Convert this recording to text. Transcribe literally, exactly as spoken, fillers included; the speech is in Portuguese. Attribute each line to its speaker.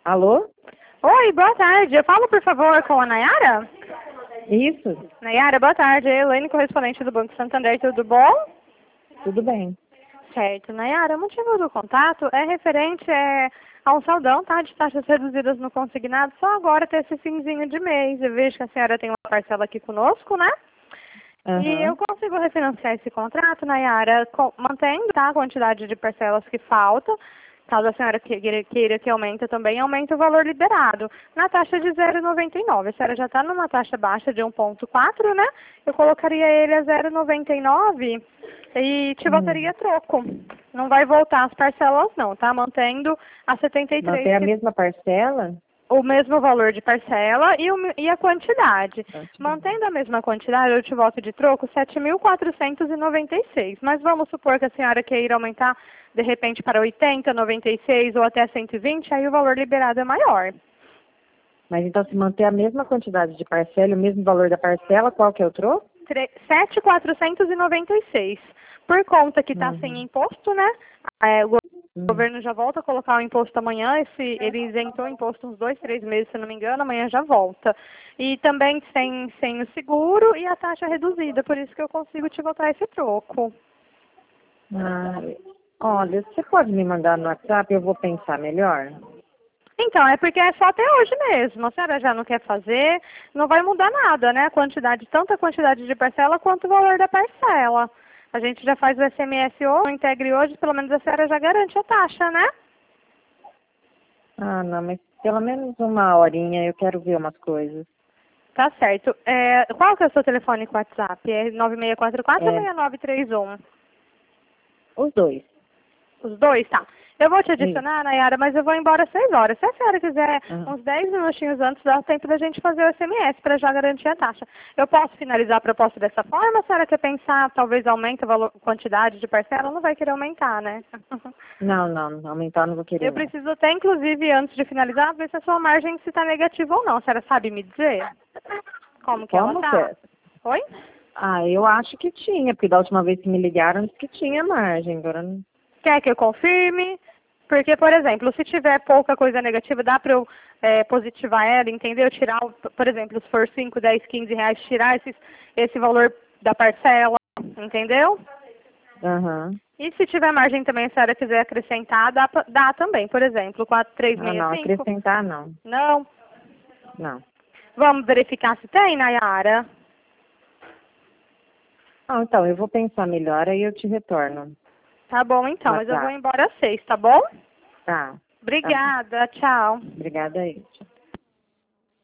Speaker 1: Alô?
Speaker 2: Oi, boa tarde. Eu falo, por favor, com a Nayara?
Speaker 1: Isso,
Speaker 2: Nayara, boa tarde. É a Elaine, correspondente do Banco Santander. Tudo bom?
Speaker 1: tudo bem.
Speaker 2: Certo. Nayara, o motivo do contato é referente é, a um saldão, tá? De taxas reduzidas no consignado. Só agora ter esse finzinho de mês. Eu vejo que a senhora tem uma parcela aqui conosco, né? E eu
Speaker 1: Aham.
Speaker 2: consigo refinanciar esse contrato, Nayara, co- mantendo, tá, a quantidade de parcelas que faltam. Caso a senhora queira, queira que aumente também, aumenta o valor liberado. Na taxa de zero vírgula noventa e nove. A senhora já está numa taxa baixa de um vírgula quatro, né? Eu colocaria ele a zero vírgula noventa e nove e te
Speaker 1: Hum.
Speaker 2: voltaria troco. Não vai voltar as parcelas não, tá? Mantendo a setenta e três
Speaker 1: Manter a
Speaker 2: que
Speaker 1: mesma parcela?
Speaker 2: o mesmo valor de parcela e, o me- e a quantidade.
Speaker 1: Ótimo.
Speaker 2: Mantendo a mesma quantidade, eu te volto de troco sete mil quatrocentos e noventa e seis. Mas vamos supor que a senhora queira aumentar de repente para oitenta, noventa e seis ou até cento e vinte, aí o valor liberado é maior.
Speaker 1: Mas então, se manter a mesma quantidade de parcela e o mesmo valor da parcela, qual que é o troco?
Speaker 2: sete mil quatrocentos e noventa e seis. Por conta que está sem
Speaker 1: Uhum.
Speaker 2: imposto, né? É, o O
Speaker 1: Hum.
Speaker 2: governo já volta a colocar o imposto amanhã, esse, ele isentou o imposto uns dois, três meses, se não me engano, amanhã já volta. E também sem, sem o seguro e a taxa reduzida, por isso que eu consigo te botar esse troco.
Speaker 1: Ah, olha, você pode me mandar no WhatsApp, eu vou pensar melhor?
Speaker 2: Então, é porque é só até hoje mesmo. A senhora já não quer fazer, não vai mudar nada, né? A quantidade, tanto a quantidade de parcela quanto o valor da parcela. A gente já faz o S M S hoje, o integre hoje, pelo menos a senhora já garante a taxa, né?
Speaker 1: Ah, não, mas pelo menos uma horinha eu quero ver umas coisas.
Speaker 2: Tá certo. É, qual que é o seu telefone com WhatsApp? É nove seis quatro quatro ou
Speaker 1: É,
Speaker 2: seis nove três um?
Speaker 1: os dois.
Speaker 2: Os dois, tá. Eu vou te
Speaker 1: Isso.
Speaker 2: adicionar, Nayara, mas eu vou embora às seis horas. Se a senhora quiser
Speaker 1: Ah,
Speaker 2: uns dez minutinhos antes, dá tempo da gente fazer o S M S para já garantir a taxa. Eu posso finalizar a proposta dessa forma? A senhora quer pensar, talvez aumente a valor, quantidade de parcela? Não vai querer aumentar, né?
Speaker 1: não, não, aumentar eu não vou querer,
Speaker 2: Eu
Speaker 1: não.
Speaker 2: preciso até, inclusive, antes de finalizar, ver se a sua margem se está negativa ou não. A senhora sabe me dizer como que ela
Speaker 1: Como que
Speaker 2: tá?
Speaker 1: é?
Speaker 2: Oi?
Speaker 1: Ah, eu acho que tinha, porque da última vez que me ligaram, disse que tinha margem, agora não.
Speaker 2: Quer que eu confirme? Porque, por exemplo, se tiver pouca coisa negativa, dá para eu é, positivar ela, entendeu? Tirar, o- por exemplo, se for cinco, dez, quinze reais, tirar esses, esse valor da parcela, entendeu?
Speaker 1: Aham.
Speaker 2: E se tiver margem também, se a senhora quiser acrescentar, dá, pa- dá também. Por exemplo, quatro três
Speaker 1: Ah,
Speaker 2: seis
Speaker 1: não,
Speaker 2: cinco.
Speaker 1: acrescentar não.
Speaker 2: Não.
Speaker 1: Não.
Speaker 2: Vamos verificar se tem, Nayara?
Speaker 1: Ah, então, eu vou pensar melhor, aí eu te retorno
Speaker 2: Tá bom,
Speaker 1: no
Speaker 2: então, mas eu vou
Speaker 1: WhatsApp.
Speaker 2: embora às seis, tá bom?
Speaker 1: Tá, tá bom.
Speaker 2: Obrigada, tchau.
Speaker 1: Obrigada aí.